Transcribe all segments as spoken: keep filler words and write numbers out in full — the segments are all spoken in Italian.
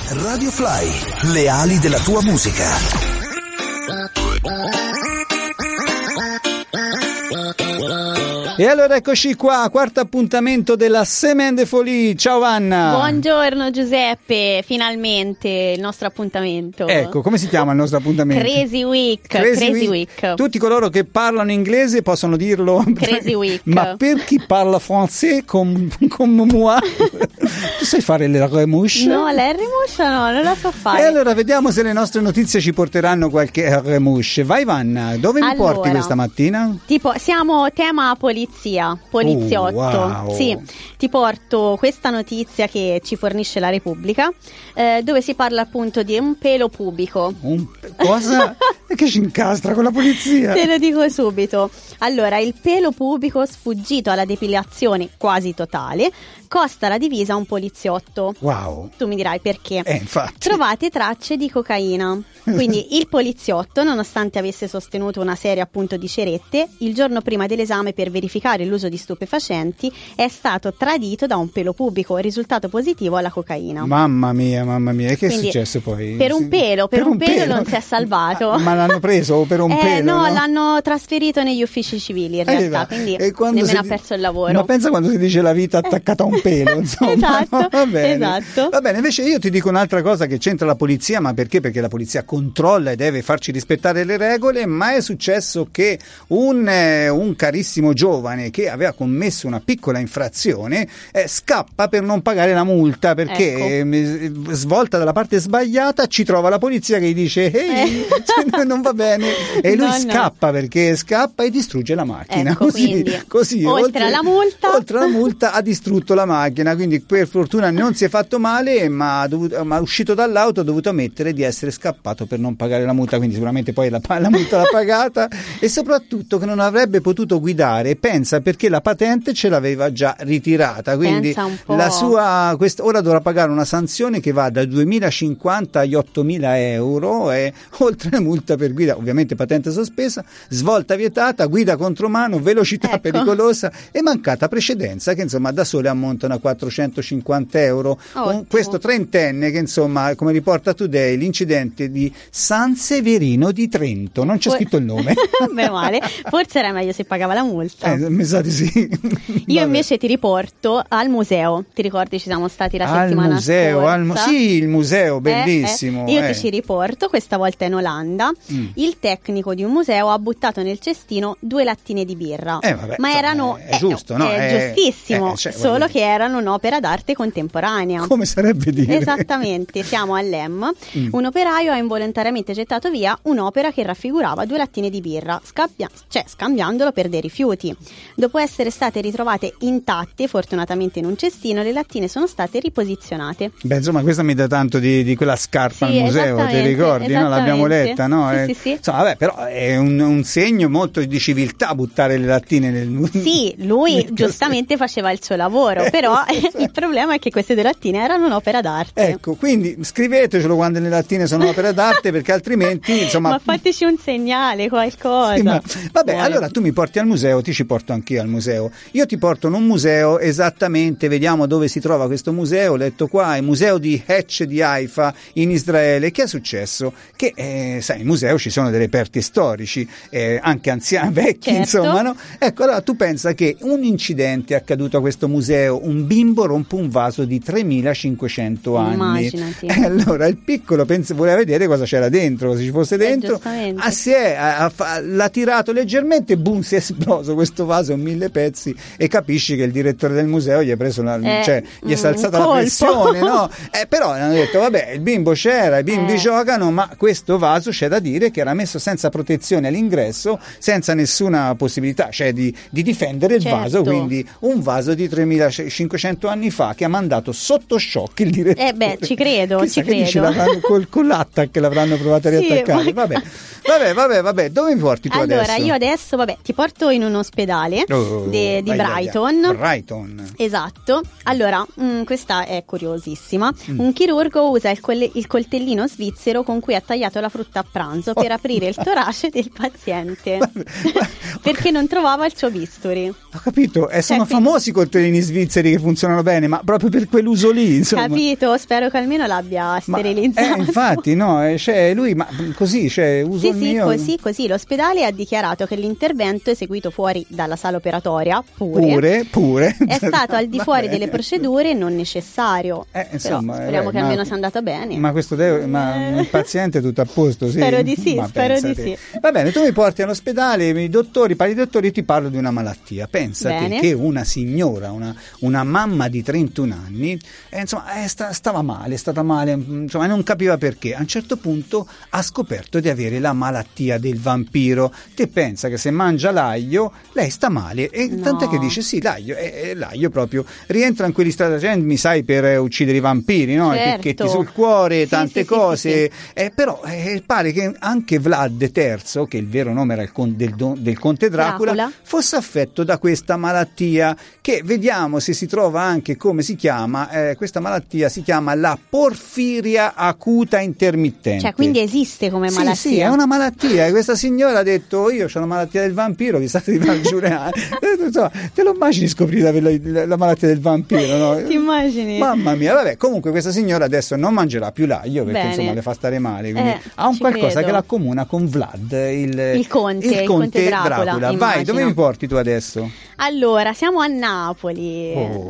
Radio Fly, le ali della tua musica. E allora eccoci qua, quarto appuntamento della Semaine de Folie. Ciao Vanna. Buongiorno Giuseppe, finalmente il nostro appuntamento. Ecco, come si chiama il nostro appuntamento? Crazy Week. Crazy, Crazy Week. Week. Tutti coloro che parlano inglese possono dirlo. Crazy Week. Ma per chi parla francese come, come moi, tu sai fare le remouche? No, la remouche no, non la so fare. E allora vediamo se le nostre notizie ci porteranno qualche remouche. Vai Vanna, dove mi Allora, porti questa mattina? Tipo, siamo tema polizia, poliziotto. Oh, wow. Sì, ti porto questa notizia che ci fornisce la Repubblica, eh, dove si parla appunto di un pelo pubico. Un, cosa? E che ci incastra con la polizia? Te lo dico subito. Allora, il pelo pubico sfuggito alla depilazione quasi totale costa la divisa a un poliziotto. Wow. Tu mi dirai perché. Eh, infatti. Trovate tracce di cocaina. Quindi il poliziotto, nonostante avesse sostenuto una serie appunto di cerette, il giorno prima dell'esame per verificare l'uso di stupefacenti è stato tradito da un pelo pubico, risultato positivo alla cocaina. Mamma mia, mamma mia, e che Quindi, è successo poi? Per un pelo, per, per un, un pelo, pelo non si è salvato. Ma, ma l'hanno preso per un eh, pelo? No, no, l'hanno trasferito negli uffici civili in realtà, eh, quindi e nemmeno si, ha perso il lavoro. Ma pensa quando si dice la vita attaccata a un pelo, insomma. Esatto, no? Va bene. esatto. Va bene, invece io ti dico un'altra cosa che c'entra la polizia, ma perché? Perché la polizia controlla e deve farci rispettare le regole, ma è successo che un, eh, un carissimo giovane che aveva commesso una piccola infrazione eh, scappa per non pagare la multa perché ecco. eh, svolta dalla parte sbagliata ci trova la polizia che gli dice ehi, eh. non va bene e lui no, scappa no. perché scappa e distrugge la macchina. Ecco, così, così oltre, oltre alla multa oltre alla multa ha distrutto la macchina, quindi per fortuna non si è fatto male, ma, ha dovuto, ma uscito dall'auto ha dovuto ammettere di essere scappato per non pagare la multa, quindi sicuramente poi la, la multa l'ha pagata e soprattutto che non avrebbe potuto guidare, pensa, perché la patente ce l'aveva già ritirata, quindi la sua quest, ora dovrà pagare una sanzione che va da duemilacinquanta agli ottomila euro e oltre la multa per guida, ovviamente patente sospesa, svolta vietata, guida contromano, velocità ecco. pericolosa e mancata precedenza che insomma da sole ammontano a quattrocentocinquanta euro. Con questo trentenne che insomma, come riporta Today, l'incidente di San Severino di Trento, non c'è scritto il nome. Beh, male. Forse era meglio se pagava la multa. Eh, mi sa di sì. Io invece ti riporto al museo. Ti ricordi, ci siamo stati la al settimana museo, scorsa? Al museo, sì, il museo, bellissimo. Eh, eh. Io eh. ti ci riporto, questa volta in Olanda. Mm. Il tecnico di un museo ha buttato nel cestino due lattine di birra. Eh, vabbè, ma insomma, erano è, è giusto, no? È, è giustissimo, eh, cioè, solo che erano un'opera d'arte contemporanea. Come sarebbe dire? Esattamente, siamo all'E M. Mm. Un operaio ha involontariamente gettato via un'opera che raffigurava due lattine di birra, scabbia- cioè scambiandolo per dei rifiuti. Dopo essere state ritrovate intatte, fortunatamente in un cestino, le lattine sono state riposizionate. Beh, insomma, questa mi dà tanto di, di quella scarpa sì, al museo, ti ricordi? No? L'abbiamo letta, no? Sì, eh, sì, sì. Insomma, vabbè, però è un, un segno molto di civiltà buttare le lattine nel museo. Sì, lui giustamente faceva il suo lavoro, eh, però esatto. il problema è che queste due lattine erano un'opera d'arte. Ecco, quindi scrivetecelo quando le lattine sono opera d'arte, perché altrimenti, insomma... Ma fateci un segnale, qualcosa. Sì, ma, vabbè, Buono. Allora tu mi porti al museo, ti ci porto anch'io al museo. Io ti porto in un museo esattamente, vediamo dove si trova questo museo. Ho letto qua, il museo di Hetch di Haifa in Israele. Che è successo? Che, eh, sai, in museo ci sono dei reperti storici, eh, anche anziani, vecchi, certo. insomma, no? Ecco, allora tu pensa che un incidente è accaduto a questo museo, un bimbo rompe un vaso di tremilacinquecento anni. Immaginati. E allora il piccolo pensa, voleva vedere cosa c'era dentro, cosa ci fosse dentro. Eh, ah, si è, ha, ha, l'ha tirato leggermente, boom, si è esploso questo vaso in mille pezzi e capisci che il direttore del museo gli ha preso una, eh, cioè gli è salzata la pressione, no? Eh, però hanno detto vabbè, il bimbo c'era, i bimbi eh. giocano, ma questo vaso c'è da dire che era messo senza protezione all'ingresso, senza nessuna possibilità, cioè di, di difendere il certo. vaso, quindi un vaso di tremilacinquecento anni fa che ha mandato sotto shock il direttore. Eh beh, ci credo, Chissà ci che credo. Dice, l'avranno, col, con l'attack l'avranno provato a riattaccare. Sì, vabbè. vabbè, vabbè, vabbè, dove mi porti tu allora, adesso? Allora, io adesso, vabbè, ti porto in un ospedale oh, de, di ai, Brighton. Ai, ai. Brighton. Esatto. Allora, mh, questa è curiosissima. Mm. Un chirurgo usa il, coll- il coltellino svizzero con cui ha tagliato la frutta a pranzo pranzo per aprire il torace del paziente perché non trovava il suo bisturi. Ho capito, e sono Cioè, quindi- famosi i coltellini svizzeri che funzionano bene, ma proprio per quell'uso lì, insomma. Capito? Spero che almeno l'abbia Ma, sterilizzato. eh, infatti, no, eh, cioè lui, ma così, cioè, uso Sì, il sì, mio. così, così. L'ospedale ha dichiarato che l'intervento eseguito fuori dalla sala operatoria, pure, Pure, pure. è stato al di Va fuori bene. delle procedure non necessario. Eh, insomma, Però speriamo eh, che ma- almeno sia andata bene. Ma questo deve, ma il paziente è tutto a posto, sì? Spero di sì, Ma spero di pensate. sì. Va bene, tu mi porti all'ospedale, i dottori, parli di dottori, io ti parlo di una malattia. Pensate Bene. che una signora, una, una mamma di trentuno anni, eh, insomma, eh, sta- stava male, è stata male, insomma, non capiva perché. A un certo punto ha scoperto di avere la malattia del vampiro. Te pensa che se mangia l'aglio, lei sta male, e No. tant'è che dice sì, l'aglio, eh, eh, l'aglio proprio rientra in quegli stratagemmi, sai, per eh, uccidere i vampiri, no? I Certo. picchetti sul cuore, Sì, tante sì, sì, cose. sì, Eh, però eh, pare che anche Vlad terzo, che il vero nome era il con- del, do- del conte Dracula, Dracula. fosse affetto da questa malattia, che vediamo se si trova anche come si chiama. Eh, questa malattia si chiama la porfiria acuta intermittente. Cioè, quindi esiste come Sì, malattia. sì, è una malattia. Questa signora ha detto: io ho la malattia del vampiro, chissà di far giurare. Insomma, te lo immagini scoprire la, la, la malattia del vampiro, no? Ti immagini? Mamma mia, vabbè, comunque questa signora adesso non mangerà più l'aglio perché Bene. insomma le fa stare male, quindi Eh, ha un ci qualcosa credo. che l'accomuna con Vlad, il, Il conte, il conte Dracula, Vai, immagino. dove mi porti tu adesso? Allora, siamo a Napoli. Oh.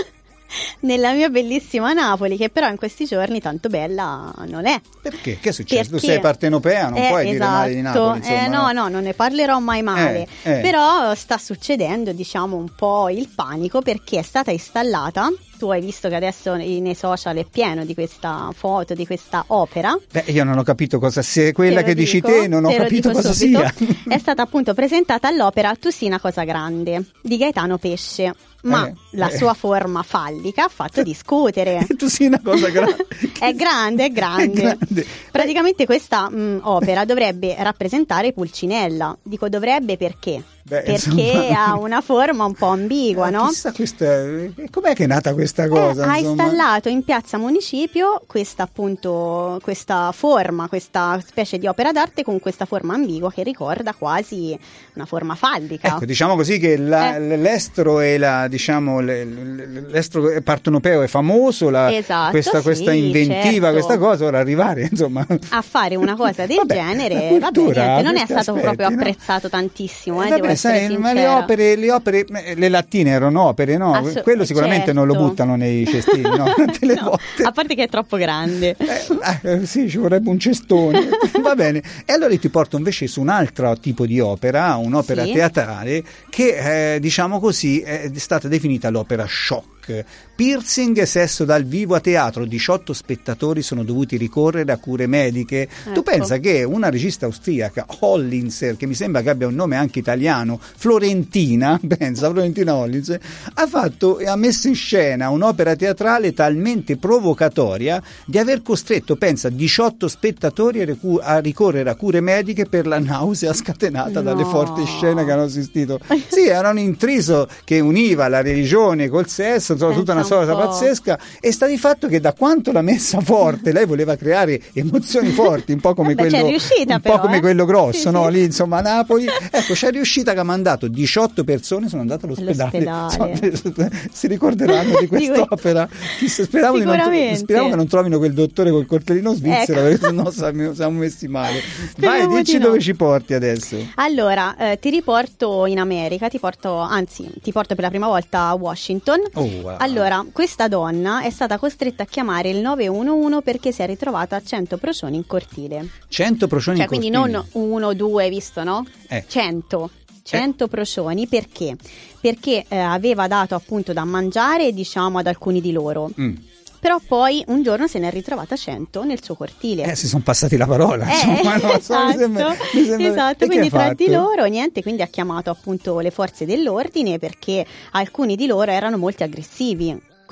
Nella mia bellissima Napoli, che però in questi giorni tanto bella non è. Perché? Che è successo? Tu Perché? sei partenopea, non Eh, puoi dire male di esatto. Napoli, insomma. Eh, no, no, non ne parlerò mai male. Eh, eh. Però sta succedendo, diciamo, un po' il panico perché è stata installata. Tu hai visto che adesso nei nei social è pieno di questa foto, di questa opera. Beh, io non ho capito cosa sia quella Te lo che dici dico, te, non ho te lo capito dico cosa subito. sia. È stata appunto presentata all'opera Tu sì una cosa grande di Gaetano Pesce, ma Eh, la eh. sua forma fallica ha fatto discutere. Tu sei una cosa grande. È grande, è grande. È grande. Praticamente questa mh, opera dovrebbe rappresentare Pulcinella. Dico dovrebbe perché? Beh, perché insomma. ha una forma un po' ambigua, Eh, no? Chissà questa, com'è che è nata questa Eh, cosa? ha insomma? installato in piazza Municipio questa appunto questa forma, questa specie di opera d'arte con questa forma ambigua che ricorda quasi una forma fallica. Ecco, diciamo così che la- Eh. l'estro e la diciamo le- le- l'estro partenopeo è famoso, la- Esatto, questa, sì, questa inventiva, certo. questa cosa, ora arrivare, insomma. A fare una cosa del Vabbè, genere, la vabbè, cultura niente, ha non è questi stato aspetti, proprio no? apprezzato tantissimo, eh, Eh, devo vabbè, essere sai, ma le sincera. opere, le opere, eh, le lattine erano opere, no? Assu- Quello sicuramente non lo certo. buttano nei cestini, no? Tutte le No, volte. a parte che è troppo grande. Eh, eh, sì, ci vorrebbe un cestone. Va bene. E allora io ti porto invece su un altro tipo di opera, un'opera Sì. teatrale che, eh, diciamo così, è stata definita l'opera shock. Piercing e sesso dal vivo a teatro, diciotto spettatori sono dovuti ricorrere a cure mediche. Tu Ecco. pensa che una regista austriaca, Hollinser, che mi sembra che abbia un nome anche italiano, Florentina, pensa, Florentina Hollinser, ha fatto e ha messo in scena un'opera teatrale talmente provocatoria di aver costretto, pensa, diciotto spettatori a, recu- a ricorrere a cure mediche per la nausea scatenata dalle No. forti scene che hanno assistito. Sì, era un intriso che univa la religione col sesso, insomma, tutta una Pensa un cosa po'. pazzesca, e sta di fatto che da quanto l'ha messa forte, lei voleva creare emozioni forti, un po' come Vabbè, quello c'è riuscita un però, po' come eh. quello grosso, Sì, no? sì. Lì insomma a Napoli, ecco, c'è riuscita che ha mandato diciotto persone, sono andate all'ospedale. All'ospedale. Insomma, si ricorderanno di quest'opera. Chissà, speriamo, di non, Sicuramente. speriamo che non trovino quel dottore col coltellino svizzero, Ecco. perché sennò siamo, siamo messi male. Speriamo Vai, dici di no. dove ci porti adesso. Allora, eh, ti riporto in America, ti porto, anzi, ti porto per la prima volta a Washington. Oh, wow. Allora, questa donna è stata costretta a chiamare il nove uno uno perché si è ritrovata a cento procioni in cortile. cento procioni Cioè, in quindi cortile. non uno, due, visto, no? Eh. cento. cento procioni, perché? Perché eh, aveva dato appunto da mangiare, diciamo, ad alcuni di loro. Mm. Però poi un giorno se ne è ritrovata cento nel suo cortile. Eh, si sono passati la parola. Eh, insomma, no, so, mi esatto, sembra- mi sembra- esatto. E che Quindi ha tra di fatto? loro niente, quindi ha chiamato appunto le forze dell'ordine perché alcuni di loro erano molto aggressivi.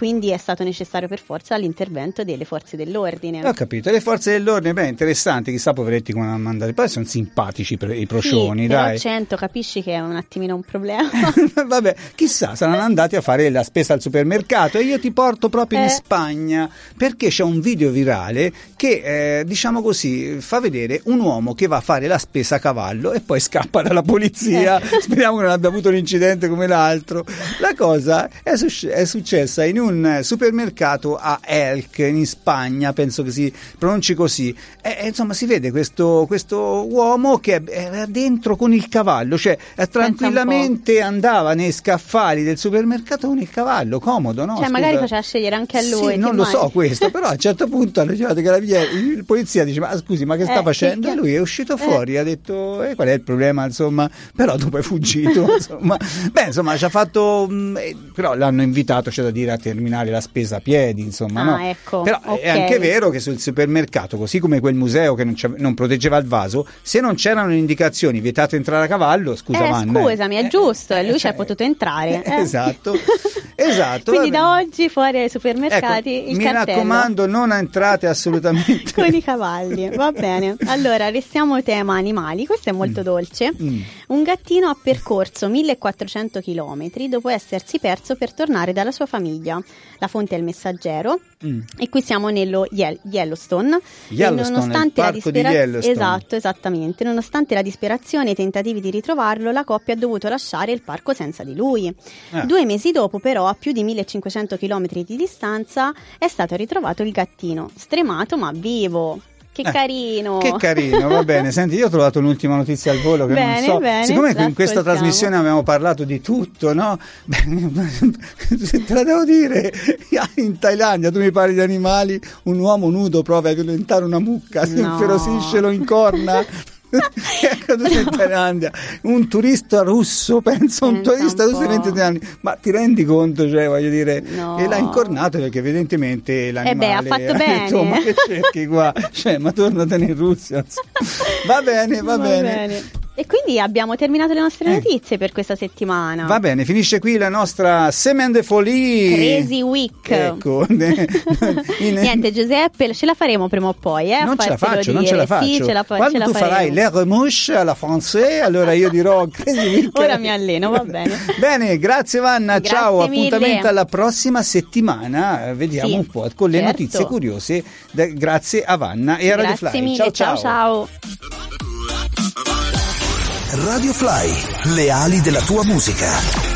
quindi è stato necessario per forza l'intervento delle forze dell'ordine. Ho capito, le forze dell'ordine, beh, interessanti, chissà poveretti come hanno mandato, poi sono simpatici per i procioni, sì, dai. Però cento capisci che è un attimino un problema. Vabbè, chissà, saranno andati a fare la spesa al supermercato, e io ti porto proprio in Eh. Spagna, perché c'è un video virale che, eh, diciamo così, fa vedere un uomo che va a fare la spesa a cavallo e poi scappa dalla polizia. Eh. Speriamo che non abbia avuto un incidente come l'altro. La cosa è, su- è successa in un supermercato a Elche, in Spagna, penso che si pronunci così, e, e, insomma si vede questo, questo uomo che era dentro con il cavallo, cioè eh, tranquillamente andava nei scaffali del supermercato con il cavallo, comodo, no? Cioè, Scusa. magari faceva scegliere anche a lui. Sì, non che lo mai- so questo, però a un certo punto hanno chiamato i carabinieri, il polizia dice: ma scusi, ma che sta Eh, facendo? che- E lui è uscito eh. fuori, ha detto: e qual è il problema, insomma, però dopo è fuggito, insomma. Beh, insomma, ci ha fatto, mh, eh, però l'hanno invitato, c'è da dire, a terminare la spesa a piedi, insomma, Ah, no? ecco, Però ok. è anche vero che sul supermercato, così come quel museo che non, c'ave- non proteggeva il vaso, se non c'erano le indicazioni vietato entrare a cavallo, scusa Eh, Vanna, scusami, è eh, giusto, e lui ci cioè, è potuto entrare. eh. Esatto, esatto. Quindi vabbè. da oggi fuori ai supermercati Ecco, il mi cartello. raccomando, non entrate assolutamente Con i cavalli, va bene. Allora, restiamo tema animali. Questo è molto dolce. Mm. Un gattino ha percorso millequattrocento chilometri dopo essersi perso per tornare dalla sua famiglia. La fonte è Il Messaggero. Mm. E qui siamo nello Yel- Yellowstone. Yellowstone, E nonostante il la parco di dispera- Yellowstone. Esatto, esattamente. Nonostante la disperazione e i tentativi di ritrovarlo, la coppia ha dovuto lasciare il parco senza di lui. Ah. Due mesi dopo, però, a più di millecinquecento chilometri di distanza, è stato ritrovato il gattino, stremato ma vivo. Che Eh, carino! Che carino, va bene. Senti, io ho trovato un'ultima notizia al volo che Bene, non so. bene, Siccome la in questa ascoltiamo. trasmissione abbiamo parlato di tutto, no? Beh, se te la devo dire, in Thailandia tu mi parli di animali, un uomo nudo prova a violentare una mucca, si No. inferosisce, lo incorna. È accaduto in Thailandia, un turista russo, penso un Pensa turista un russo di po'. ventidue anni, ma ti rendi conto, cioè voglio dire, No. e l'ha incornato perché evidentemente l'animale ha fatto ha detto: bene. ma che cerchi qua, cioè ma tornatene in Russia, insomma. Va bene, va, bene. E quindi abbiamo terminato le nostre Eh. notizie per questa settimana. Va bene, finisce qui la nostra Semaine de Folie. Crazy Week. Ecco. In- Niente, Giuseppe, ce la faremo prima o poi, eh? a non ce la fartelo faccio, non dire. ce la faccio. Sì, ce la, fa- Quando ce la tu faremo. farai le remouche alla française, allora io dirò Crazy Week. Ora mi alleno, va bene. Bene, grazie Vanna, Grazie ciao, mille. appuntamento alla prossima settimana, eh, vediamo Sì, un po' con le certo. notizie curiose, da- grazie a Vanna e a Radio Grazie Fly. mille, ciao ciao ciao. Radio Fly, le ali della tua musica.